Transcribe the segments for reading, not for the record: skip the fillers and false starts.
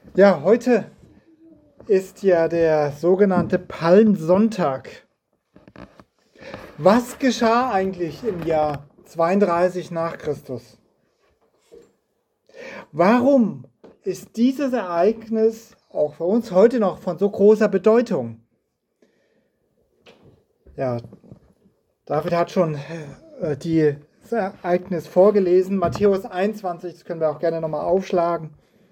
Ja, heute ist ja der sogenannte Palmsonntag. Was geschah eigentlich im Jahr 32 nach Christus? Warum ist dieses Ereignis auch für uns heute noch von so großer Bedeutung? Ja, David hat schon das Ereignis vorgelesen, Matthäus 21, das können wir auch gerne nochmal aufschlagen.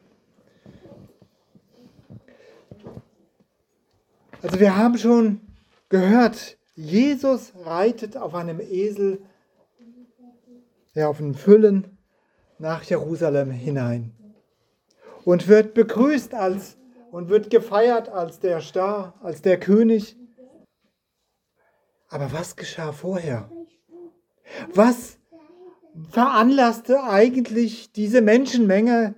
Also wir haben schon gehört, Jesus reitet auf einem Esel, auf einem Füllen nach Jerusalem hinein und wird begrüßt und wird gefeiert als der Star, als der König. Aber was geschah vorher? Was veranlasste eigentlich diese Menschenmenge,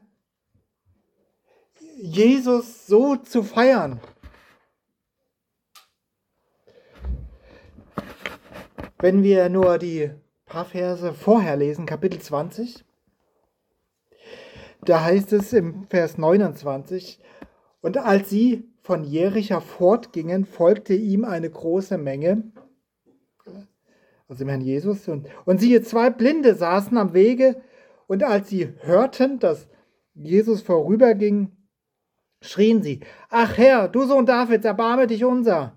Jesus so zu feiern? Wenn wir nur die paar Verse vorher lesen, Kapitel 20, da heißt es im Vers 29, und als sie von Jericha fortgingen, folgte ihm eine große Menge, also dem Herrn Jesus, und siehe, zwei Blinde saßen am Wege, und als sie hörten, dass Jesus vorüberging, schrien sie, ach Herr, du Sohn Davids, erbarme dich unser.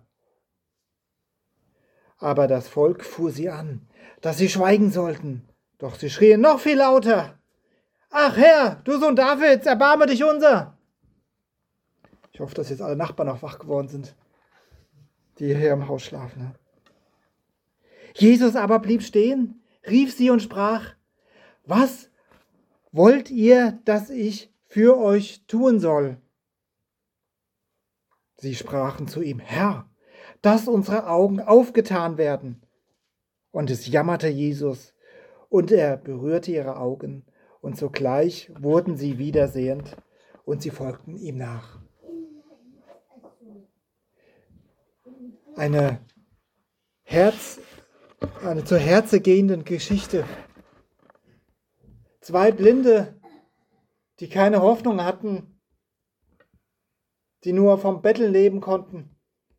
Aber das Volk fuhr sie an, dass sie schweigen sollten. Doch sie schrien noch viel lauter. Ach Herr, du Sohn Davids, erbarme dich unser. Ich hoffe, dass jetzt alle Nachbarn noch wach geworden sind, die hier im Haus schlafen. Jesus aber blieb stehen, rief sie und sprach, was wollt ihr, dass ich für euch tun soll? Sie sprachen zu ihm, Herr, dass unsere Augen aufgetan werden. Und es jammerte Jesus, und er berührte ihre Augen, und sogleich wurden sie wieder sehend, und sie folgten ihm nach. Eine zu Herze gehende Geschichte. Zwei Blinde, die keine Hoffnung hatten, die nur vom Betteln leben konnten,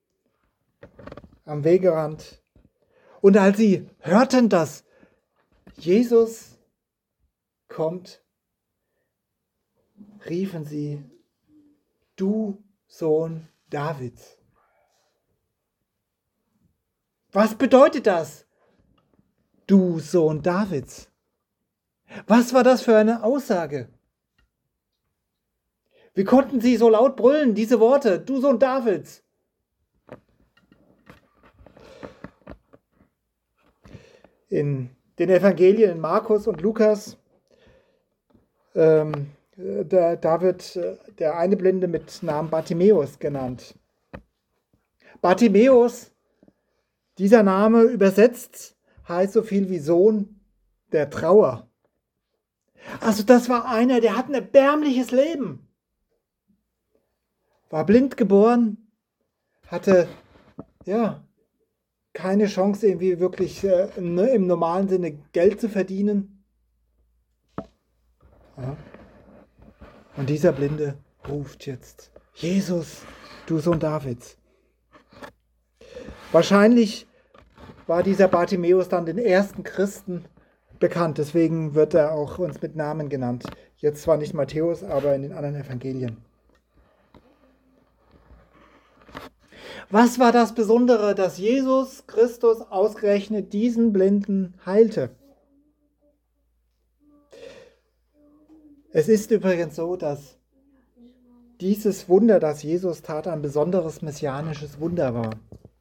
am Wegerand. Und als sie hörten, dass Jesus kommt, riefen sie, du Sohn Davids. Was bedeutet das? Du Sohn Davids. Was war das für eine Aussage? Wie konnten sie so laut brüllen, diese Worte, du Sohn Davids? In den Evangelien in Markus und Lukas, da wird der eine Blinde mit Namen Bartimäus genannt. Bartimäus, dieser Name übersetzt, heißt so viel wie Sohn der Trauer. Also das war einer, der hat ein erbärmliches Leben. War blind geboren, hatte keine Chance, irgendwie wirklich im normalen Sinne Geld zu verdienen. Ja. Und dieser Blinde ruft jetzt, Jesus, du Sohn Davids. Wahrscheinlich war dieser Bartimäus dann den ersten Christen bekannt, deswegen wird er auch uns mit Namen genannt. Jetzt zwar nicht Matthäus, aber in den anderen Evangelien. Was war das Besondere, dass Jesus Christus ausgerechnet diesen Blinden heilte? Es ist übrigens so, dass dieses Wunder, das Jesus tat, ein besonderes messianisches Wunder war.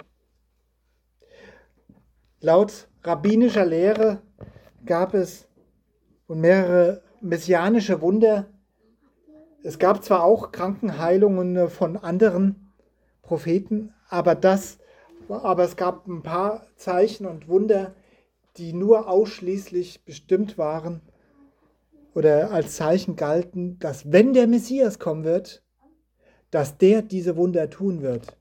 Laut rabbinischer Lehre gab es mehrere messianische Wunder. Es gab zwar auch Krankenheilungen von anderen Propheten, aber es gab ein paar Zeichen und Wunder, die nur ausschließlich bestimmt waren oder als Zeichen galten, dass wenn der Messias kommen wird, dass der diese Wunder tun wird.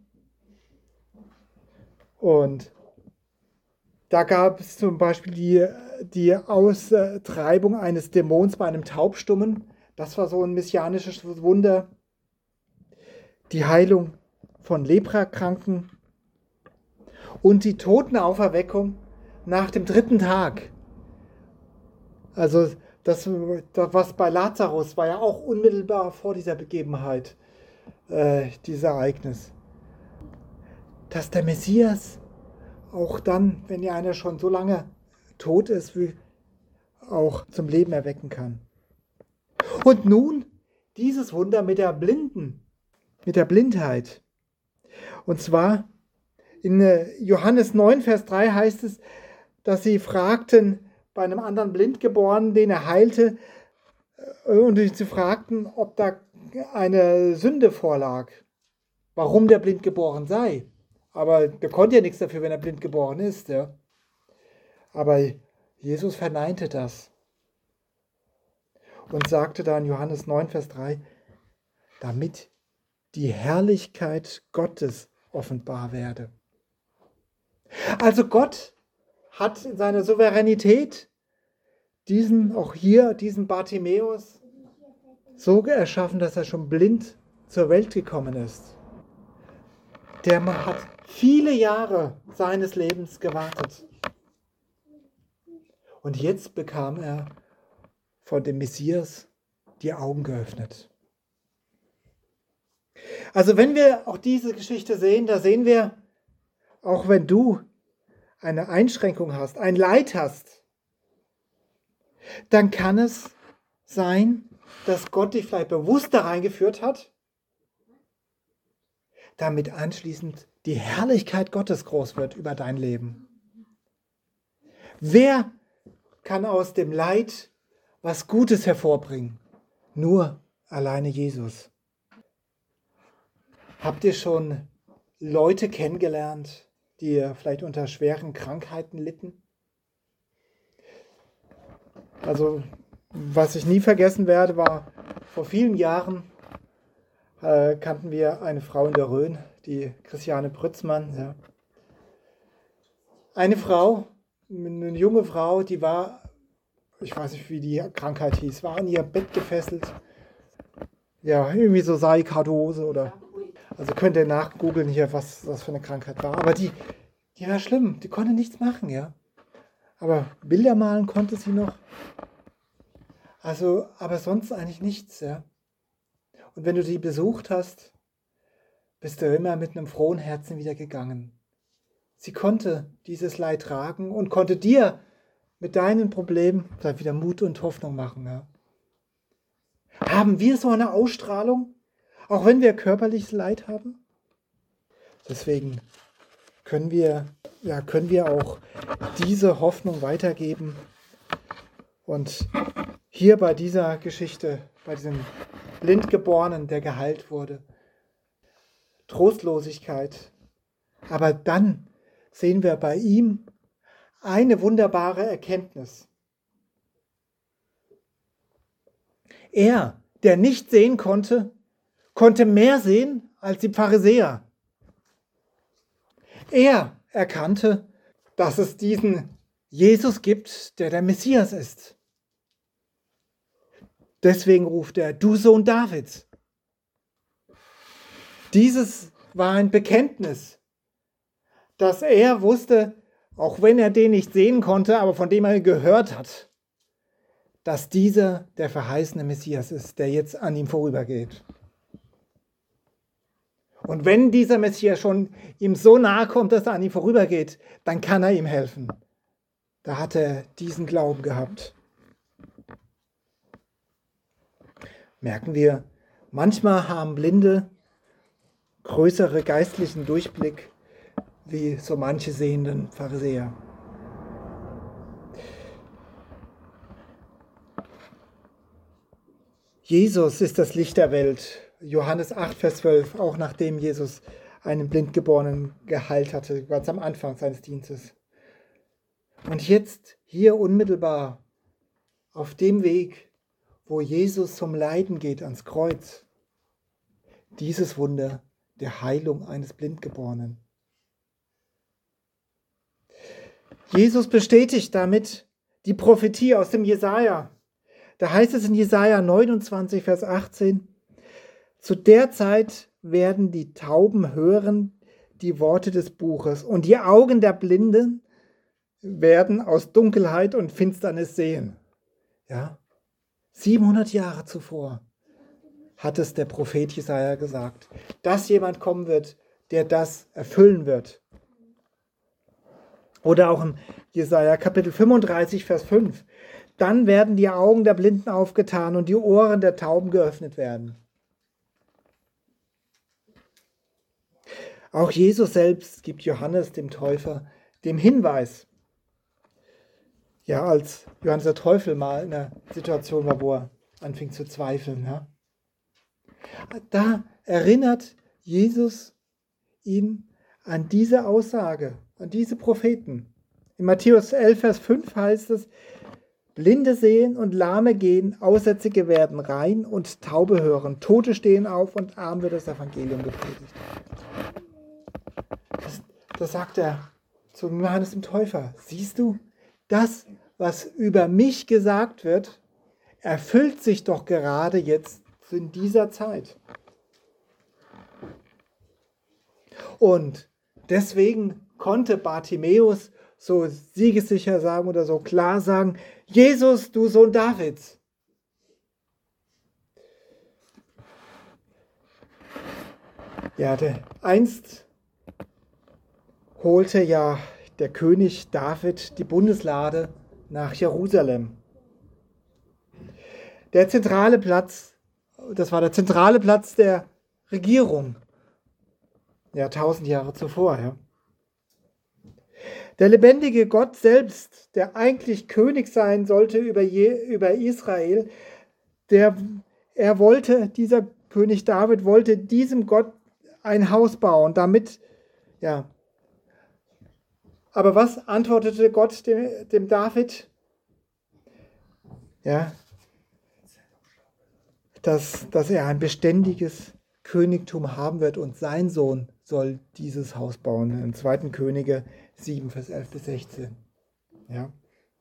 Und da gab es zum Beispiel die Austreibung eines Dämons bei einem Taubstummen. Das war so ein messianisches Wunder. Die Heilung von Leprakranken und die Totenauferweckung nach dem 3. Tag. Also das, was bei Lazarus war ja auch unmittelbar vor dieser Begebenheit, dieses Ereignis. Dass der Messias auch dann, wenn ja einer schon so lange tot ist, auch zum Leben erwecken kann. Und nun dieses Wunder mit der Blindheit. Und zwar in Johannes 9, Vers 3 heißt es, dass sie fragten bei einem anderen Blindgeborenen, den er heilte, und sie fragten, ob da eine Sünde vorlag, warum der blind geboren sei. Aber der konnte ja nichts dafür, wenn er blind geboren ist. Ja. Aber Jesus verneinte das und sagte da in Johannes 9, Vers 3, damit die Herrlichkeit Gottes offenbar werde. Also Gott hat in seiner Souveränität diesen Bartimäus so erschaffen, dass er schon blind zur Welt gekommen ist. Der Mann hat viele Jahre seines Lebens gewartet. Und jetzt bekam er von dem Messias die Augen geöffnet. Also wenn wir auch diese Geschichte sehen, da sehen wir, auch wenn du eine Einschränkung hast, ein Leid hast, dann kann es sein, dass Gott dich vielleicht bewusst da reingeführt hat, damit anschließend die Herrlichkeit Gottes groß wird über dein Leben. Wer kann aus dem Leid was Gutes hervorbringen? Nur alleine Jesus. Habt ihr schon Leute kennengelernt, die vielleicht unter schweren Krankheiten litten? Also, was ich nie vergessen werde, war, vor vielen Jahren kannten wir eine Frau in der Rhön, die Christiane Brützmann. Ja. Eine junge Frau, die war, ich weiß nicht, wie die Krankheit hieß, war an ihr Bett gefesselt. Ja, irgendwie so Sarikardose oder... Also könnt ihr nachgoogeln hier, was das für eine Krankheit war. Aber die war schlimm, die konnte nichts machen, ja. Aber Bilder malen konnte sie noch. Also, aber sonst eigentlich nichts, ja. Und wenn du die besucht hast, bist du immer mit einem frohen Herzen wieder gegangen. Sie konnte dieses Leid tragen und konnte dir mit deinen Problemen wieder Mut und Hoffnung machen, ja. Haben wir so eine Ausstrahlung? Auch wenn wir körperliches Leid haben. Deswegen können wir auch diese Hoffnung weitergeben. Und hier bei dieser Geschichte, bei diesem Blindgeborenen, der geheilt wurde, Trostlosigkeit. Aber dann sehen wir bei ihm eine wunderbare Erkenntnis. Er, der nicht sehen konnte, konnte mehr sehen als die Pharisäer. Er erkannte, dass es diesen Jesus gibt, der der Messias ist. Deswegen ruft er, du Sohn Davids. Dieses war ein Bekenntnis, dass er wusste, auch wenn er den nicht sehen konnte, aber von dem er gehört hat, dass dieser der verheißene Messias ist, der jetzt an ihm vorübergeht. Und wenn dieser Messias schon ihm so nahe kommt, dass er an ihm vorübergeht, dann kann er ihm helfen. Da hat er diesen Glauben gehabt. Merken wir, manchmal haben Blinde größere geistlichen Durchblick wie so manche sehenden Pharisäer. Jesus ist das Licht der Welt. Johannes 8, Vers 12, auch nachdem Jesus einen Blindgeborenen geheilt hatte, ganz am Anfang seines Dienstes. Und jetzt hier unmittelbar auf dem Weg, wo Jesus zum Leiden geht ans Kreuz, dieses Wunder der Heilung eines Blindgeborenen. Jesus bestätigt damit die Prophetie aus dem Jesaja, Da heißt es in Jesaja 29, Vers 18, zu der Zeit werden die Tauben hören die Worte des Buches und die Augen der Blinden werden aus Dunkelheit und Finsternis sehen. Ja, 700 Jahre zuvor hat es der Prophet Jesaja gesagt, dass jemand kommen wird, der das erfüllen wird. Oder auch im Jesaja Kapitel 35, Vers 5. Dann werden die Augen der Blinden aufgetan und die Ohren der Tauben geöffnet werden. Auch Jesus selbst gibt Johannes dem Täufer den Hinweis. Ja, als Johannes der Täufer mal in einer Situation war, wo er anfing zu zweifeln. Ja. Da erinnert Jesus ihn an diese Aussage, an diese Propheten. In Matthäus 11, Vers 5 heißt es, Blinde sehen und Lahme gehen, Aussätzige werden rein und Taube hören, Tote stehen auf und arm wird das Evangelium gepredigt. Das sagt er zu Johannes dem Täufer. Siehst du, das, was über mich gesagt wird, erfüllt sich doch gerade jetzt in dieser Zeit. Und deswegen konnte Bartimäus so siegessicher sagen oder so klar sagen, Jesus, du Sohn Davids. Ja, einst holte ja der König David die Bundeslade nach Jerusalem. Der zentrale Platz, das war der zentrale Platz der Regierung. Ja, 1000 Jahre zuvor. Ja. Der lebendige Gott selbst, der eigentlich König sein sollte über Israel, dieser König David wollte diesem Gott ein Haus bauen, damit, ja. Aber was antwortete Gott dem David? Ja, dass er ein beständiges Königtum haben wird und sein Sohn soll dieses Haus bauen. In 2. Könige 7, Vers 11 bis 16. Ja.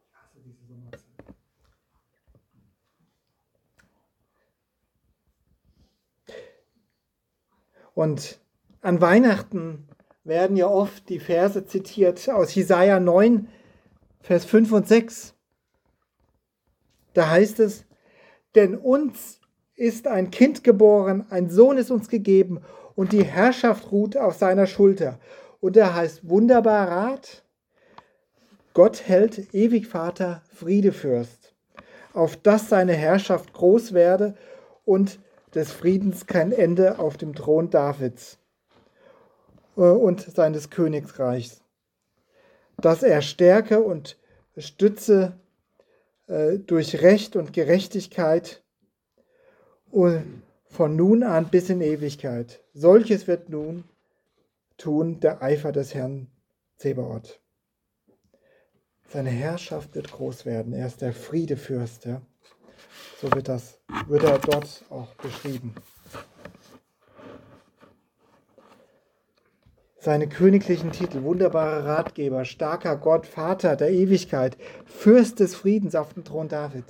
Und an Weihnachten werden ja oft die Verse zitiert aus Jesaja 9, Vers 5 und 6. Da heißt es, denn uns ist ein Kind geboren, ein Sohn ist uns gegeben und die Herrschaft ruht auf seiner Schulter. Und er heißt wunderbar Rat, Gott hält, ewig Vater, Friedefürst, auf dass seine Herrschaft groß werde und des Friedens kein Ende auf dem Thron Davids und seines Königreichs, dass er stärke und stütze durch Recht und Gerechtigkeit und von nun an bis in Ewigkeit. Solches wird nun tun der Eifer des Herrn Zebaoth. Seine Herrschaft wird groß werden. Er ist der Friedefürst. Ja? So wird er dort auch beschrieben. Seine königlichen Titel, wunderbarer Ratgeber, starker Gott, Vater der Ewigkeit, Fürst des Friedens auf dem Thron David.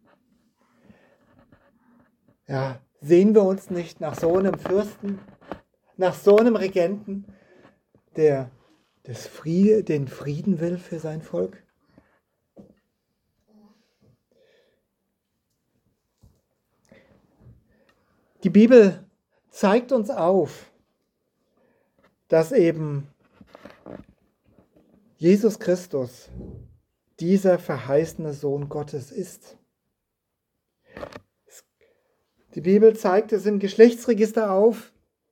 Ja, sehen wir uns nicht nach so einem Fürsten, nach so einem Regenten, der den Frieden will für sein Volk? Die Bibel zeigt uns auf, dass eben Jesus Christus dieser verheißene Sohn Gottes ist. Die Bibel zeigt es im Geschlechtsregister auf.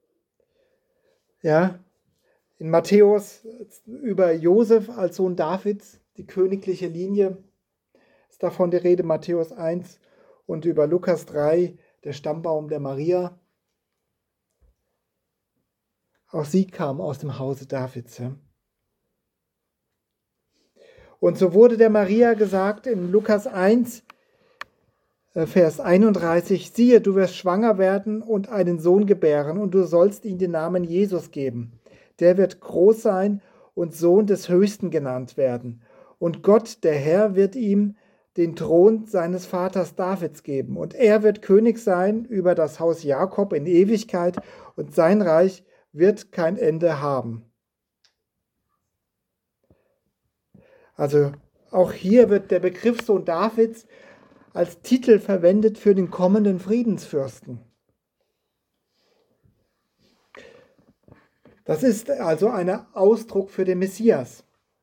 Ja, in Matthäus über Josef als Sohn Davids, die königliche Linie, ist davon die Rede, Matthäus 1, und über Lukas 3, der Stammbaum der Maria. Auch sie kam aus dem Hause Davids. Ja. Und so wurde der Maria gesagt in Lukas 1, Vers 31, siehe, du wirst schwanger werden und einen Sohn gebären und du sollst ihm den Namen Jesus geben. Der wird groß sein und Sohn des Höchsten genannt werden. Und Gott, der Herr, wird ihm den Thron seines Vaters Davids geben. Und er wird König sein über das Haus Jakob in Ewigkeit und sein Reich wird kein Ende haben. Also auch hier wird der Begriff Sohn Davids als Titel verwendet für den kommenden Friedensfürsten. Das ist also ein Ausdruck für den Messias.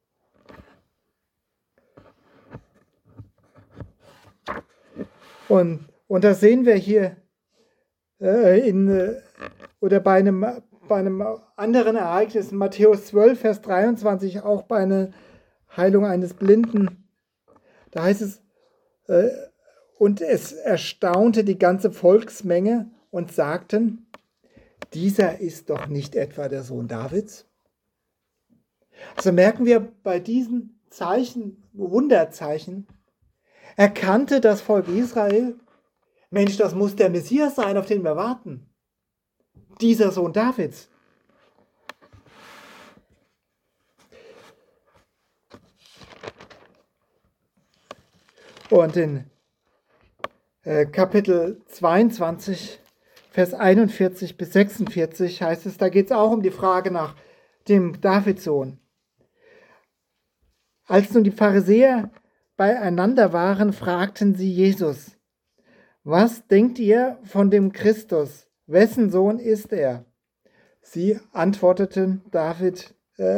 Und das sehen wir hier oder bei einem anderen Ereignis, in Matthäus 12, Vers 23, auch bei einer Heilung eines Blinden. Da heißt es, und es erstaunte die ganze Volksmenge und sagten, dieser ist doch nicht etwa der Sohn Davids. Also merken wir bei diesen Zeichen, Wunderzeichen, erkannte das Volk Israel, Mensch, das muss der Messias sein, auf den wir warten. Dieser Sohn Davids. Und in Kapitel 22, Vers 41 bis 46 heißt es, da geht es auch um die Frage nach dem Davidssohn. Als nun die Pharisäer beieinander waren, fragten sie Jesus, was denkt ihr von dem Christus? Wessen Sohn ist er? Sie antworteten Davids.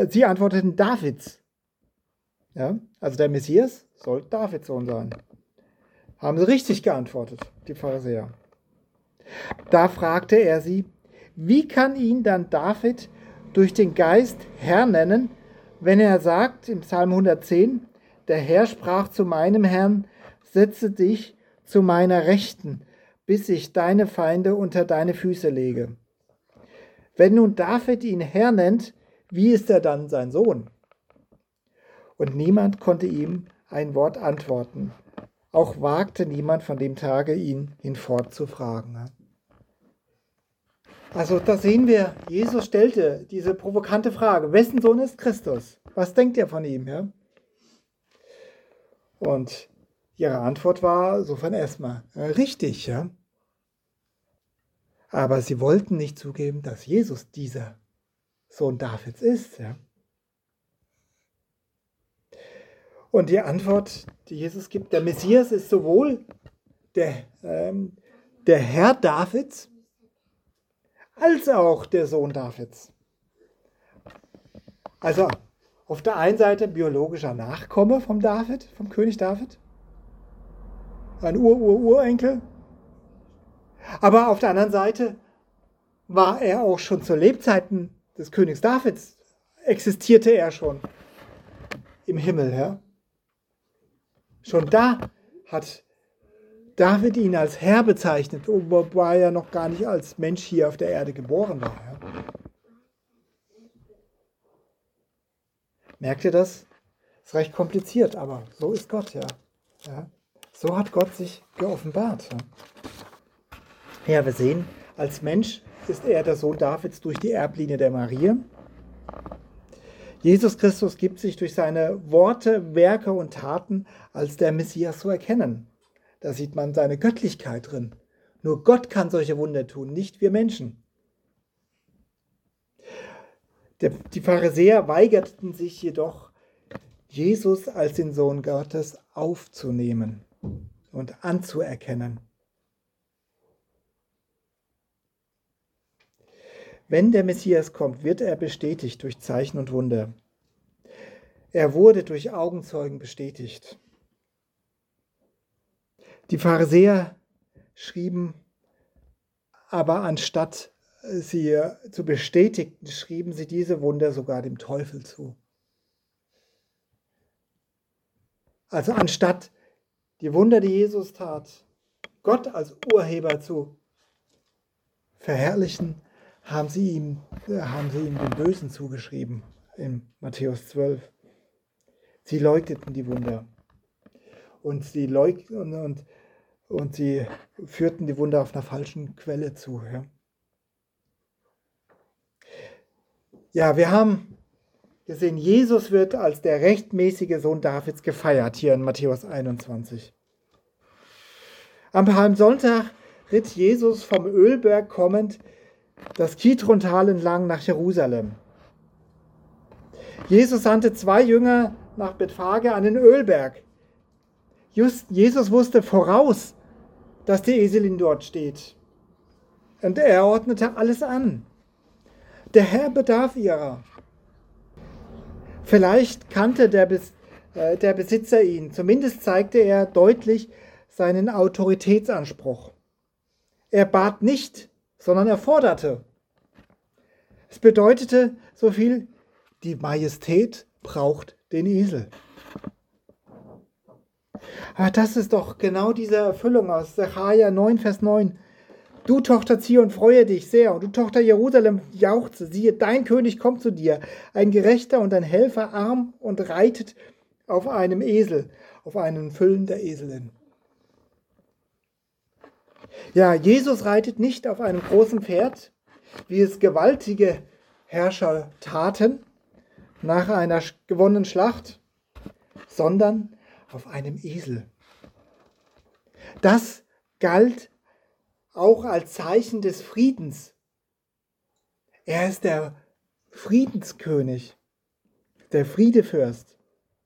Ja, also der Messias soll Davids Sohn sein. Haben sie richtig geantwortet, die Pharisäer. Da fragte er sie, wie kann ihn dann David durch den Geist Herr nennen, wenn er sagt im Psalm 110, der Herr sprach zu meinem Herrn, setze dich zu meiner Rechten, bis ich deine Feinde unter deine Füße lege. Wenn nun David ihn Herr nennt, wie ist er dann sein Sohn? Und niemand konnte ihm ein Wort antworten. Auch wagte niemand von dem Tage, ihn hinfort zu fragen. Also da sehen wir, Jesus stellte diese provokante Frage, wessen Sohn ist Christus? Was denkt ihr von ihm? Ja? Und ihre Antwort war sofern erstmal richtig. Ja? Aber sie wollten nicht zugeben, dass Jesus dieser Sohn Davids ist. Ja? Und die Antwort, die Jesus gibt, der Messias ist sowohl der Herr Davids, als auch der Sohn Davids. Also auf der einen Seite biologischer Nachkomme vom König David, ein Urenkel, aber auf der anderen Seite war er auch schon zu Lebzeiten des Königs Davids, existierte er schon im Himmel. Ja? Schon da hat David ihn als Herr bezeichnet, wobei er noch gar nicht als Mensch hier auf der Erde geboren war. Ja. Merkt ihr das? Ist recht kompliziert, aber so ist Gott, ja. Ja. So hat Gott sich geoffenbart. Ja. Ja, wir sehen, als Mensch ist er der Sohn Davids durch die Erblinie der Marie. Jesus Christus gibt sich durch seine Worte, Werke und Taten als der Messias zu erkennen. Da sieht man seine Göttlichkeit drin. Nur Gott kann solche Wunder tun, nicht wir Menschen. Die Pharisäer weigerten sich jedoch, Jesus als den Sohn Gottes aufzunehmen und anzuerkennen. Wenn der Messias kommt, wird er bestätigt durch Zeichen und Wunder. Er wurde durch Augenzeugen bestätigt. Die Pharisäer schrieben aber, anstatt sie zu bestätigen, schrieben sie diese Wunder sogar dem Teufel zu. Also anstatt die Wunder, die Jesus tat, Gott als Urheber zu verherrlichen, haben sie ihm den Bösen zugeschrieben in Matthäus 12. Sie leugneten die Wunder. Und sie führten die Wunder auf einer falschen Quelle zu. Ja, wir haben gesehen, Jesus wird als der rechtmäßige Sohn Davids gefeiert, hier in Matthäus 21. Am Palmsonntag ritt Jesus vom Ölberg kommend das Kidrontal entlang nach Jerusalem. Jesus sandte 2 Jünger nach Bethphage an den Ölberg. Jesus wusste voraus, dass die Eselin dort steht. Und er ordnete alles an. Der Herr bedarf ihrer. Vielleicht kannte der Besitzer ihn. Zumindest zeigte er deutlich seinen Autoritätsanspruch. Er bat nicht, sondern er forderte. Es bedeutete so viel, die Majestät braucht den Esel. Aber das ist doch genau diese Erfüllung aus Sacharja 9, Vers 9. Du Tochter Zion, freue dich sehr, und du Tochter Jerusalem, jauchze, siehe, dein König kommt zu dir, ein Gerechter und ein Helfer, arm und reitet auf einem Esel, auf einem Füllen der Eselin. Ja, Jesus reitet nicht auf einem großen Pferd, wie es gewaltige Herrscher taten nach einer gewonnenen Schlacht, sondern auf einem Esel. Das galt auch als Zeichen des Friedens. Er ist der Friedenskönig, der Friedefürst.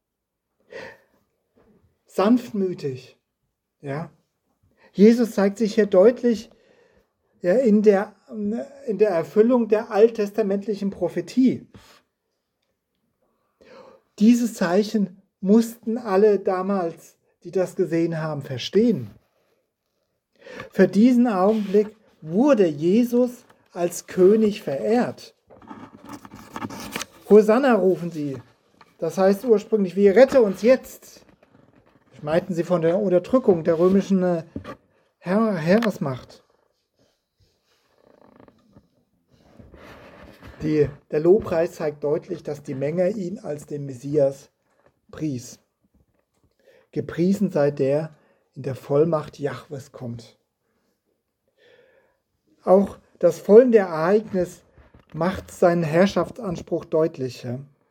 Sanftmütig. Ja. Jesus zeigt sich hier deutlich in der Erfüllung der alttestamentlichen Prophetie. Dieses Zeichen mussten alle damals, die das gesehen haben, verstehen. Für diesen Augenblick wurde Jesus als König verehrt. Hosanna rufen sie. Das heißt ursprünglich, wie rette uns jetzt. Meinten sie von der Unterdrückung der römischen Heeresmacht. Der Lobpreis zeigt deutlich, dass die Menge ihn als den Messias pries. Gepriesen sei der in der Vollmacht Jahwes kommt. Auch das folgende Ereignis macht seinen Herrschaftsanspruch deutlich.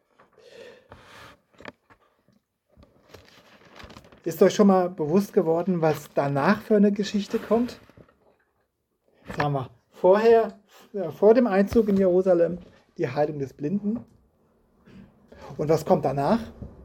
Ist euch schon mal bewusst geworden, was danach für eine Geschichte kommt? Sagen wir, vor dem Einzug in Jerusalem die Heilung des Blinden. Und was kommt danach?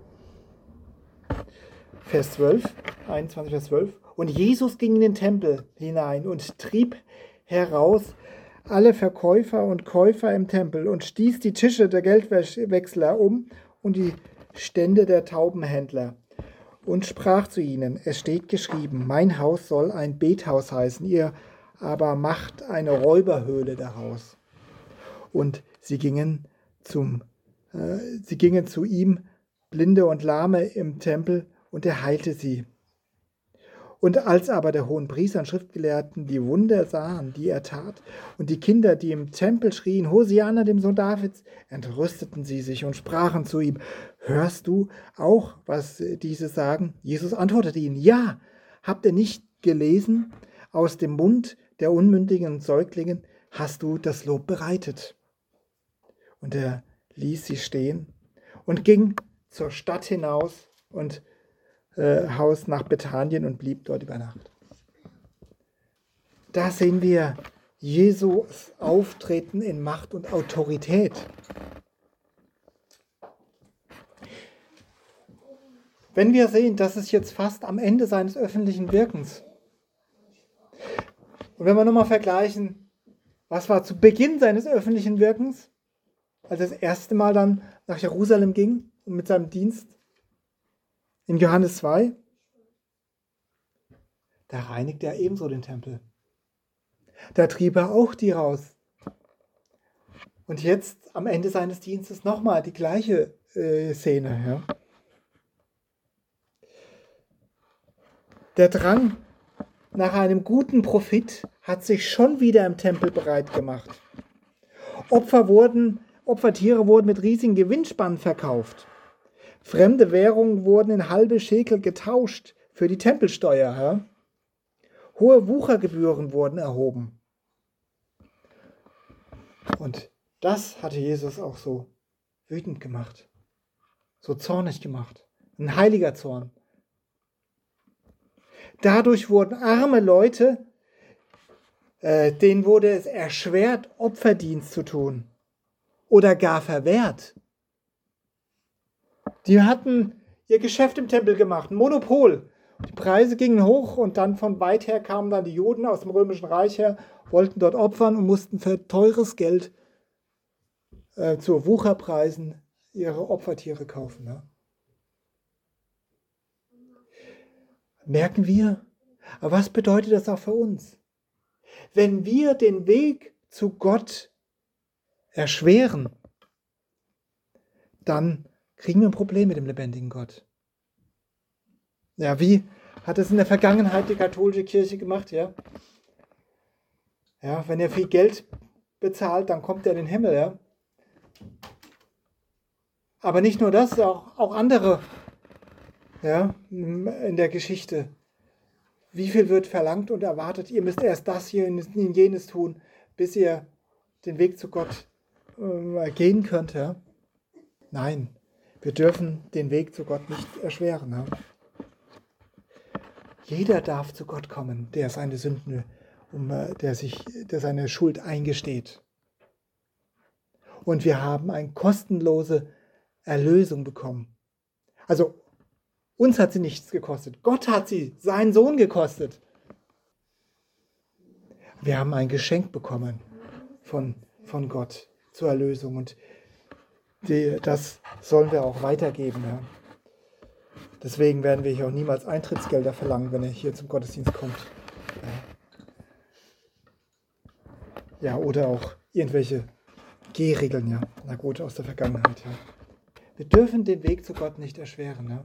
Vers 12, 21, Vers 12. Und Jesus ging in den Tempel hinein und trieb heraus alle Verkäufer und Käufer im Tempel und stieß die Tische der Geldwechsler um und die Stände der Taubenhändler und sprach zu ihnen: Es steht geschrieben, mein Haus soll ein Bethaus heißen, ihr aber macht eine Räuberhöhle daraus. Und sie gingen zu ihm, Blinde und Lahme im Tempel, und er heilte sie. Und als aber der Hohenpriester und Schriftgelehrten die Wunder sahen, die er tat, und die Kinder, die im Tempel schrien, Hosianna, dem Sohn Davids, entrüsteten sie sich und sprachen zu ihm: Hörst du auch, was diese sagen? Jesus antwortete ihnen: Ja, habt ihr nicht gelesen? Aus dem Mund der unmündigen Säuglingen hast du das Lob bereitet. Und er ließ sie stehen und ging zur Stadt hinaus und Haus nach Bethanien und blieb dort über Nacht. Da sehen wir Jesus Auftreten in Macht und Autorität. Wenn wir sehen, das ist jetzt fast am Ende seines öffentlichen Wirkens. Und wenn wir nochmal vergleichen, was war zu Beginn seines öffentlichen Wirkens, als er das erste Mal dann nach Jerusalem ging und mit seinem Dienst, in Johannes 2, da reinigte er ebenso den Tempel. Da trieb er auch die raus. Und jetzt am Ende seines Dienstes nochmal die gleiche Szene. Ja. Der Drang nach einem guten Profit hat sich schon wieder im Tempel bereit gemacht. Opfertiere wurden mit riesigen Gewinnspannen verkauft. Fremde Währungen wurden in halbe Schekel getauscht für die Tempelsteuer. Ja? Hohe Wuchergebühren wurden erhoben. Und das hatte Jesus auch so wütend gemacht, so zornig gemacht. Ein heiliger Zorn. Dadurch wurden arme Leute, denen wurde es erschwert, Opferdienst zu tun oder gar verwehrt. Die hatten ihr Geschäft im Tempel gemacht, ein Monopol. Die Preise gingen hoch und dann von weit her kamen dann die Juden aus dem Römischen Reich her, wollten dort opfern und mussten für teures Geld zu Wucherpreisen ihre Opfertiere kaufen. Ja. Merken wir? Aber was bedeutet das auch für uns? Wenn wir den Weg zu Gott erschweren, dann kriegen wir ein Problem mit dem lebendigen Gott. Ja, wie hat es in der Vergangenheit die katholische Kirche gemacht? Ja, wenn ihr viel Geld bezahlt, dann kommt ihr in den Himmel. Ja. Aber nicht nur das, auch andere in der Geschichte. Wie viel wird verlangt und erwartet? Ihr müsst erst das hier und jenes tun, bis ihr den Weg zu Gott gehen könnt. Ja? Nein, wir dürfen den Weg zu Gott nicht erschweren. Ja? Jeder darf zu Gott kommen, der seine Sünden, der seine Schuld eingesteht. Und wir haben eine kostenlose Erlösung bekommen. Also uns hat sie nichts gekostet. Gott hat sie, seinen Sohn, gekostet. Wir haben ein Geschenk bekommen von Gott zur Erlösung. Und das sollen wir auch weitergeben. Ja. Deswegen werden wir hier auch niemals Eintrittsgelder verlangen, wenn er hier zum Gottesdienst kommt. Ja, oder auch irgendwelche Gehregeln, ja. Na gut, aus der Vergangenheit, ja. Wir dürfen den Weg zu Gott nicht erschweren, ja.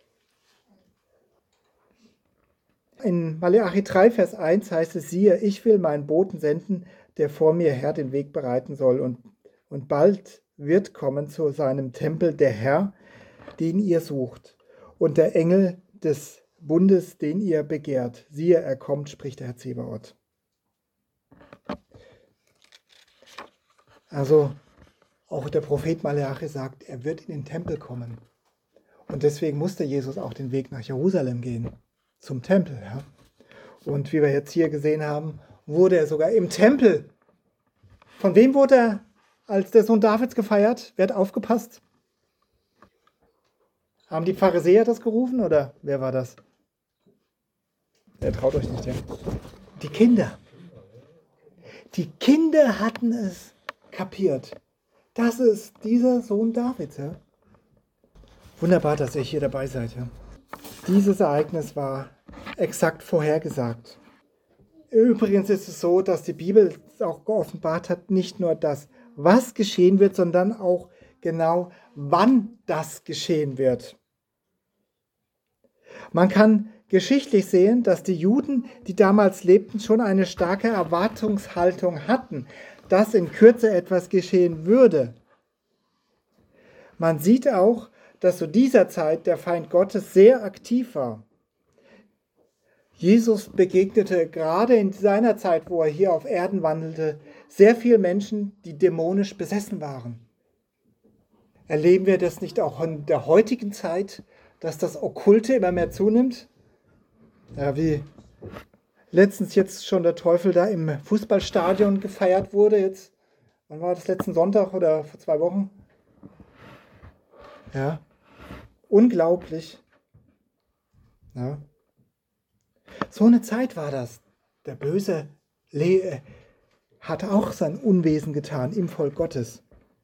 In Maleachi 3, Vers 1 heißt es, siehe, ich will meinen Boten senden, der vor mir her den Weg bereiten soll. Und bald wird kommen zu seinem Tempel der Herr, den ihr sucht, und der Engel des Bundes, den ihr begehrt. Siehe, er kommt, spricht der Herr Zebaoth. Also auch der Prophet Maleachi sagt, er wird in den Tempel kommen. Und deswegen musste Jesus auch den Weg nach Jerusalem gehen, zum Tempel. Ja. Und wie wir jetzt hier gesehen haben, wurde er sogar im Tempel. Von wem wurde er als der Sohn Davids gefeiert? Wer hat aufgepasst? Haben die Pharisäer das gerufen oder wer war das? Ihr traut euch nicht, ja? Die Kinder. Die Kinder hatten es kapiert. Das ist dieser Sohn Davids. Ja? Wunderbar, dass ihr hier dabei seid. Ja? Dieses Ereignis war exakt vorhergesagt. Übrigens ist es so, dass die Bibel auch geoffenbart hat, nicht nur das, was geschehen wird, sondern auch genau, wann das geschehen wird. Man kann geschichtlich sehen, dass die Juden, die damals lebten, schon eine starke Erwartungshaltung hatten, dass in Kürze etwas geschehen würde. Man sieht auch, dass zu dieser Zeit der Feind Gottes sehr aktiv war. Jesus begegnete gerade in seiner Zeit, wo er hier auf Erden wandelte, sehr vielen Menschen, die dämonisch besessen waren. Erleben wir das nicht auch in der heutigen Zeit, dass das Okkulte immer mehr zunimmt? Ja, wie letztens jetzt schon der Teufel da im Fußballstadion gefeiert wurde. Jetzt, wann war das, letzten Sonntag oder vor 2 Wochen? Ja, unglaublich. Ja. So eine Zeit war das. Der Böse hat auch sein Unwesen getan im Volk Gottes.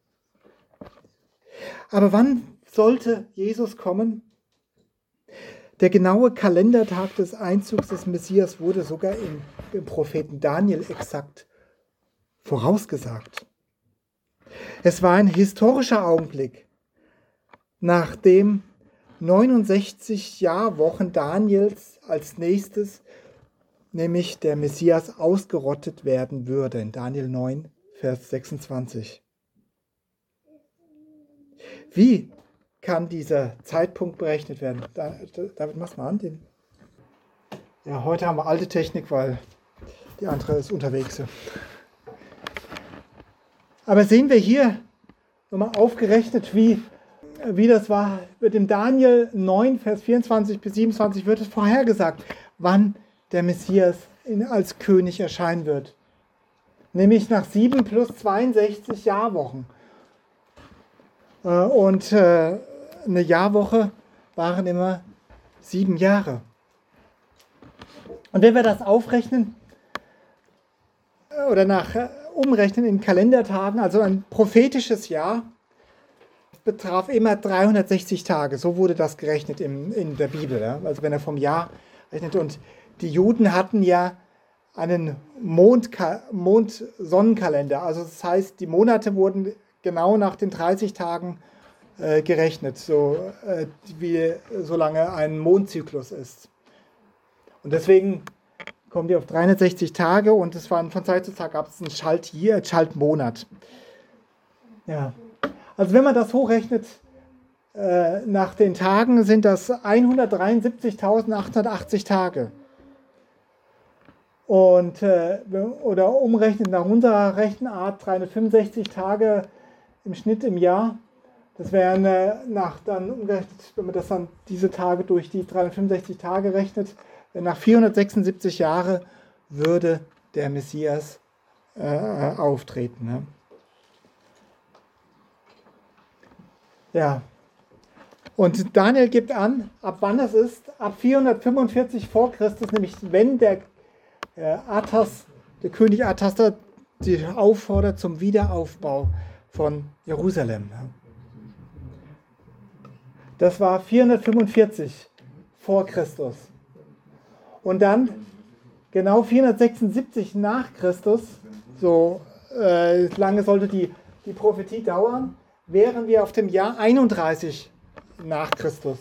Aber wann sollte Jesus kommen? Der genaue Kalendertag des Einzugs des Messias wurde sogar im Propheten Daniel exakt vorausgesagt. Es war ein historischer Augenblick, nachdem 69 Jahrwochen Daniels als nächstes, nämlich der Messias, ausgerottet werden würde. In Daniel 9, Vers 26. Wie kann dieser Zeitpunkt berechnet werden? David, mach's mal an. Ja, heute haben wir alte Technik, weil die andere ist unterwegs. Aber sehen wir hier nochmal aufgerechnet, wie das war. Mit dem Daniel 9, Vers 24 bis 27 wird es vorhergesagt, wann der Messias als König erscheinen wird. Nämlich nach 7 plus 62 Jahrwochen. Und eine Jahrwoche waren immer 7 Jahre. Und wenn wir das aufrechnen oder umrechnen in Kalendertagen, also ein prophetisches Jahr, betraf immer 360 Tage. So wurde das gerechnet in der Bibel. Ja? Also wenn er vom Jahr rechnet. Und die Juden hatten ja einen Mond-Sonnenkalender. Also das heißt, die Monate wurden genau nach den 30 Tagen gerechnet, solange ein Mondzyklus ist. Und deswegen kommen die auf 360 Tage und es waren von Zeit zu Zeit gab es einen Schaltmonat. Ja. Also wenn man das hochrechnet, nach den Tagen sind das 173.880 Tage. Und, oder umrechnet nach unserer Rechenart 365 Tage im Schnitt im Jahr. Das wären dann umgerechnet, wenn man das dann diese Tage durch die 365 Tage rechnet, nach 476 Jahre würde der Messias auftreten. Ne? Ja. Und Daniel gibt an, ab wann es ist, ab 445 vor Christus, nämlich wenn der König Arthasda die auffordert zum Wiederaufbau von Jerusalem. Das war 445 vor Christus. Und dann genau 476 nach Christus, so lange sollte die Prophetie dauern, wären wir auf dem Jahr 31 nach Christus.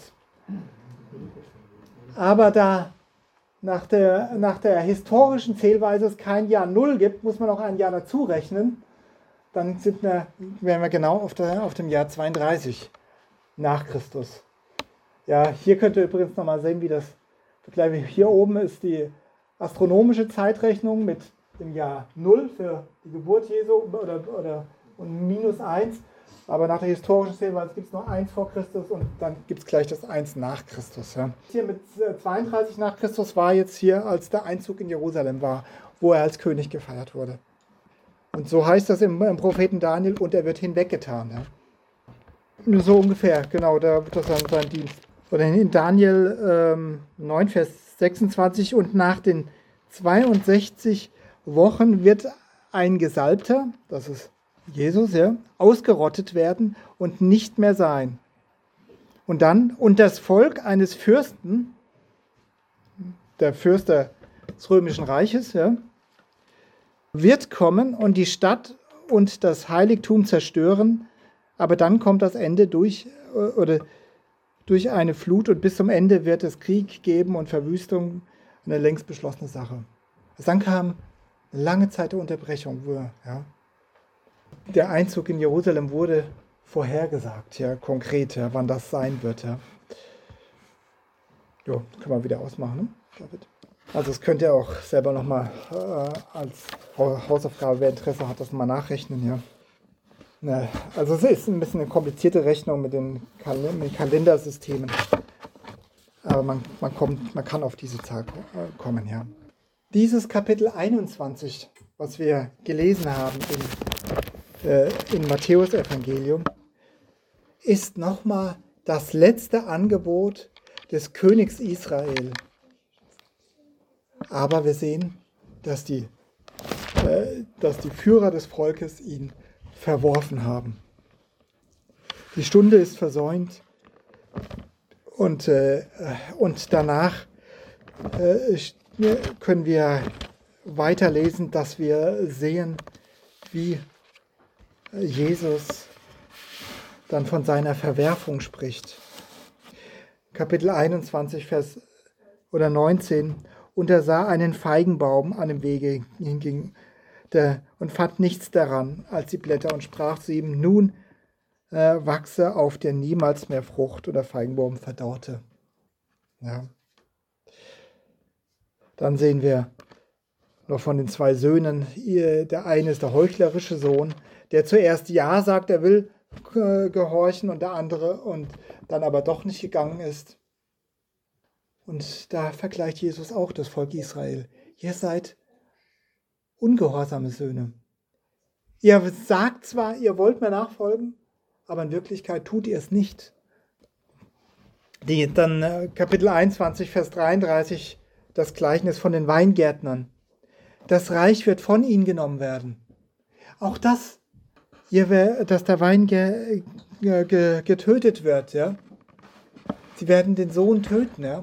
Aber da nach der historischen Zählweise es kein Jahr 0 gibt, muss man auch ein Jahr dazu rechnen. Dann wären wir genau auf dem Jahr 32 nach Christus. Ja, hier könnt ihr übrigens nochmal sehen, wie das vergleiche. Hier oben ist die astronomische Zeitrechnung mit dem Jahr 0 für die Geburt Jesu und minus 1. Aber nach der historischen Zählweise gibt es nur 1 vor Christus und dann gibt es gleich das 1 nach Christus. Ja. Hier mit 32 nach Christus war jetzt hier, als der Einzug in Jerusalem war, wo er als König gefeiert wurde. Und so heißt das im Propheten Daniel, und er wird hinweggetan. Ja. So ungefähr, genau, da wird das dann sein Dienst. Oder in Daniel 9, Vers 26, und nach den 62 Wochen wird ein Gesalbter, das ist Jesus, ja, ausgerottet werden und nicht mehr sein. Und das Volk eines Fürsten, der Fürst des Römischen Reiches, ja, wird kommen und die Stadt und das Heiligtum zerstören, aber dann kommt das Ende durch eine Flut und bis zum Ende wird es Krieg geben und Verwüstung, eine längst beschlossene Sache. Dann kam eine lange Zeit der Unterbrechung. Ja. Der Einzug in Jerusalem wurde vorhergesagt, ja, konkret, ja, wann das sein wird. Ja. Jo, können wir wieder ausmachen, ne, David? Also das könnt ihr auch selber nochmal als Hausaufgabe, wer Interesse hat, das mal nachrechnen. Ja. Na, also es ist ein bisschen eine komplizierte Rechnung mit den Kalendersystemen. Aber man kann auf diese Zahl kommen. Ja. Dieses Kapitel 21, was wir gelesen haben im Matthäus-Evangelium, ist nochmal das letzte Angebot des Königs Israel. Aber wir sehen, dass die Führer des Volkes ihn verworfen haben. Die Stunde ist versäumt und danach können wir weiterlesen, dass wir sehen, wie Jesus dann von seiner Verwerfung spricht. Kapitel 21, Vers 19. Und er sah einen Feigenbaum an dem Wege hinging und fand nichts daran als die Blätter und sprach zu ihm, nun wachse auf dir niemals mehr Frucht. Und der Feigenbaum verdorrte. Ja. Dann sehen wir noch von den 2 Söhnen, der eine ist der heuchlerische Sohn, der zuerst Ja sagt, er will gehorchen und der andere und dann aber doch nicht gegangen ist. Und da vergleicht Jesus auch das Volk Israel. Ihr seid ungehorsame Söhne. Ihr sagt zwar, ihr wollt mir nachfolgen, aber in Wirklichkeit tut ihr es nicht. Dann Kapitel 21, Vers 33, das Gleichnis von den Weingärtnern. Das Reich wird von ihnen genommen werden. Auch das, dass der Wein getötet wird. Ja? Sie werden den Sohn töten. Ja?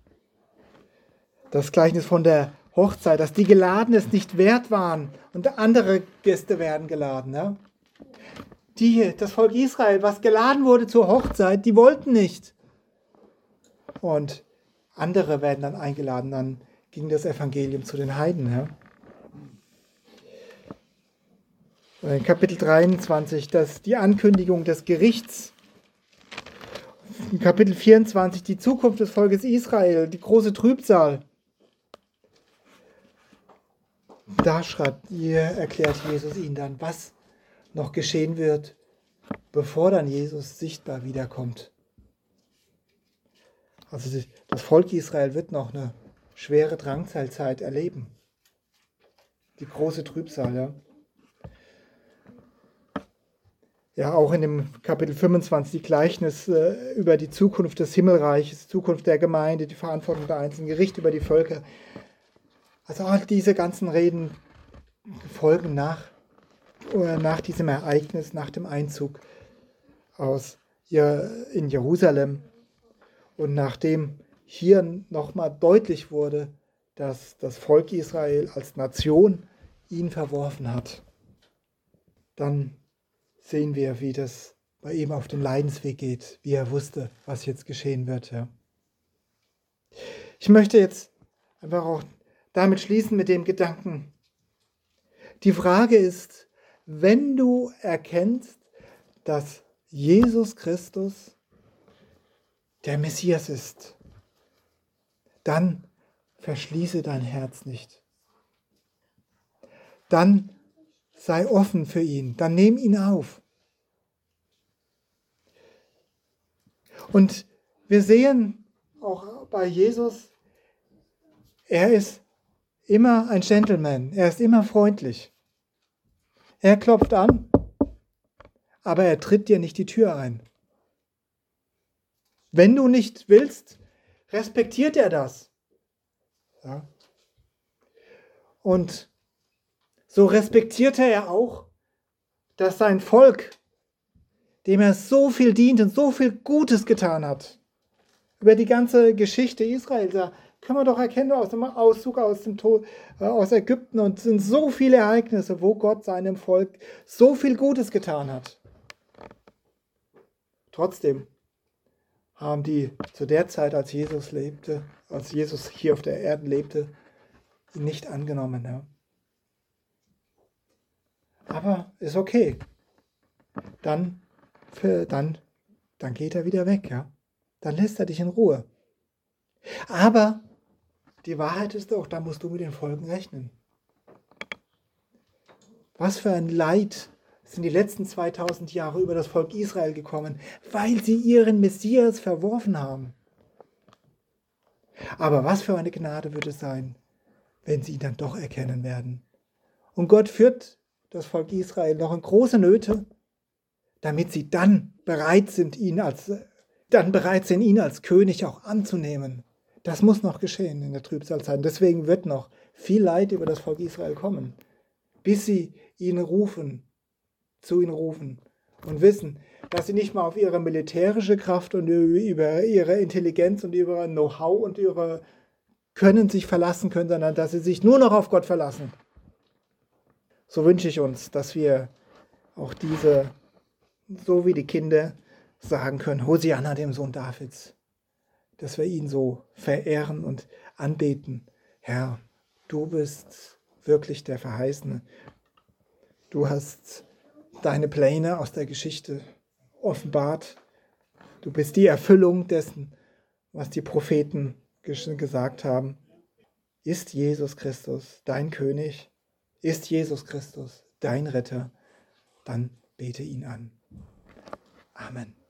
Das Gleichnis von der Hochzeit, dass die Geladenen es nicht wert waren und andere Gäste werden geladen. Ja? Das Volk Israel, was geladen wurde zur Hochzeit, die wollten nicht. Und andere werden dann eingeladen, dann ging das Evangelium zu den Heiden. Ja? In Kapitel 23, die Ankündigung des Gerichts. In Kapitel 24, die Zukunft des Volkes Israel, die große Trübsal. Da erklärt Jesus ihnen dann, was noch geschehen wird, bevor dann Jesus sichtbar wiederkommt. Also das Volk Israel wird noch eine schwere Drangsalzeit erleben. Die große Trübsal, ja. Ja, auch in dem Kapitel 25 die Gleichnis über die Zukunft des Himmelreiches, Zukunft der Gemeinde, die Verantwortung der Einzelnen, Gericht über die Völker. Also all diese ganzen Reden folgen nach diesem Ereignis, nach dem Einzug in Jerusalem. Und nachdem hier nochmal deutlich wurde, dass das Volk Israel als Nation ihn verworfen hat, dann sehen wir, wie das bei ihm auf dem Leidensweg geht, wie er wusste, was jetzt geschehen wird. Ja. Ich möchte jetzt einfach auch damit schließen mit dem Gedanken. Die Frage ist, wenn du erkennst, dass Jesus Christus der Messias ist, dann verschließe dein Herz nicht. Dann sei offen für ihn, dann nimm ihn auf. Und wir sehen auch bei Jesus, er ist immer ein Gentleman, er ist immer freundlich. Er klopft an, aber er tritt dir nicht die Tür ein. Wenn du nicht willst, respektiert er das. Ja. Und so respektierte er auch, dass sein Volk, dem er so viel dient und so viel Gutes getan hat, über die ganze Geschichte Israels, da können wir doch erkennen aus dem Auszug aus Ägypten, und es sind so viele Ereignisse, wo Gott seinem Volk so viel Gutes getan hat. Trotzdem haben die zu der Zeit, als Jesus hier auf der Erde lebte, ihn nicht angenommen. Ja. Aber ist okay. Dann geht er wieder weg. Ja. Dann lässt er dich in Ruhe. Aber die Wahrheit ist doch, da musst du mit den Folgen rechnen. Was für ein Leid sind die letzten 2000 Jahre über das Volk Israel gekommen, weil sie ihren Messias verworfen haben. Aber was für eine Gnade wird es sein, wenn sie ihn dann doch erkennen werden. Und Gott führt das Volk Israel noch in große Nöte, damit sie dann bereit sind, ihn als König auch anzunehmen. Das muss noch geschehen in der Trübsalzeit. Deswegen wird noch viel Leid über das Volk Israel kommen, bis sie zu ihnen rufen und wissen, dass sie nicht mal auf ihre militärische Kraft und über ihre Intelligenz und über ihr Know-how und ihre Können sich verlassen können, sondern dass sie sich nur noch auf Gott verlassen. So wünsche ich uns, dass wir auch so wie die Kinder, sagen können, Hosianna, dem Sohn Davids, dass wir ihn so verehren und anbeten. Herr, du bist wirklich der Verheißene. Du hast deine Pläne aus der Geschichte offenbart. Du bist die Erfüllung dessen, was die Propheten gesagt haben. Ist Jesus Christus dein König? Ist Jesus Christus dein Retter? Dann bete ihn an. Amen.